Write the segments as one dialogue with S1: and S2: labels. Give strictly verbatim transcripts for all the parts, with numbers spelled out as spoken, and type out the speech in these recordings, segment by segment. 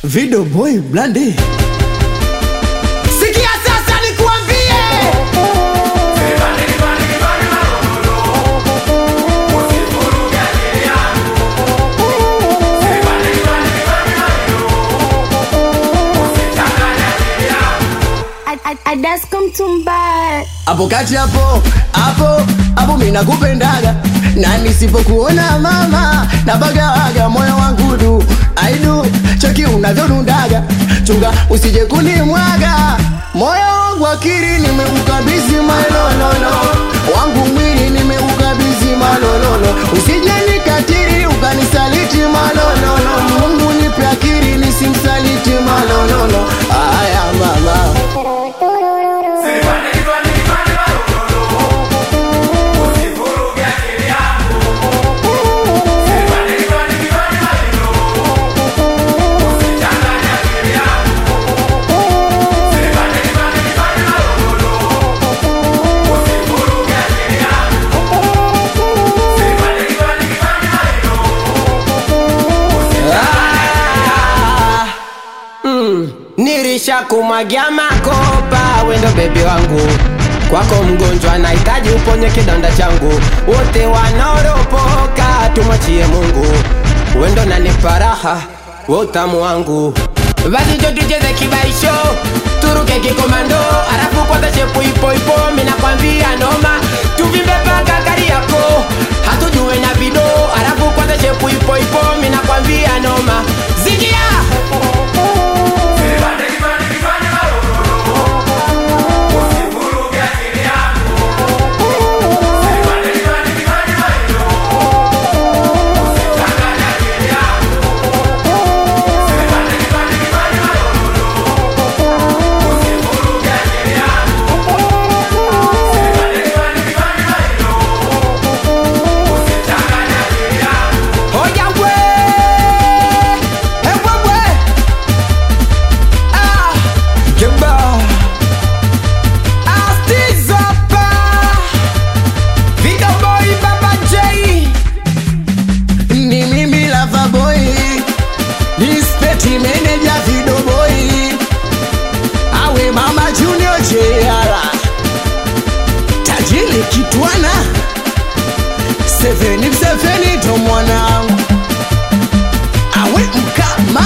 S1: Video boy blandi. Sikia sasa nikuambie.
S2: Adas kumtumba.
S1: Hapo kati hapo, hapo, hapo mimi nakupendaga. Na nisipokuona mama, nabagawaga moyo wangu du. Aidu, cheki unavyonundaga. Chunga usije kunimwaga. Moyo wangu akili nimeukabidhi malololo. Wangu mwili nimeukabidhi malololo. Usije nikatiri ukanisaliti malololo. Mungu nipe akili nisimsaliti malololo. Aya mama.
S3: Nirisha kumwagia makopa, wendo baby wangu. Kwako mgonjwa nahitaji uponye kidonda changu. Wote wanaoropoka tumwachie Mungu. Wendo nanipa raha, wewe utamu wangu. Basi jo tucheze kibaisho, turuke kikomando. Arafu kwanza shepu ipo ipo, mimi nakwambia noma. Tuvimbe paka gari yako, hatujue na video. Arafu kwanza shepu ipo ipo, mimi nakwambia noma. Zigia
S1: kitwana Seveni mseveni to mwanangu. Awe mkama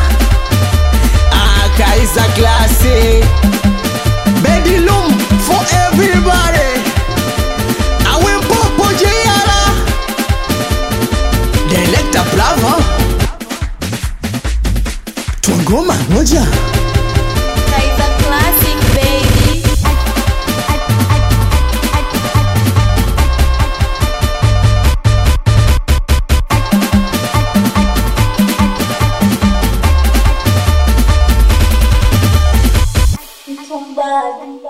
S1: Akaiza klasi Bedilum for everybody. Awe popo jeyala Delecta Bravo. Tuangoma moja
S2: Kaiza classic baby. Bad.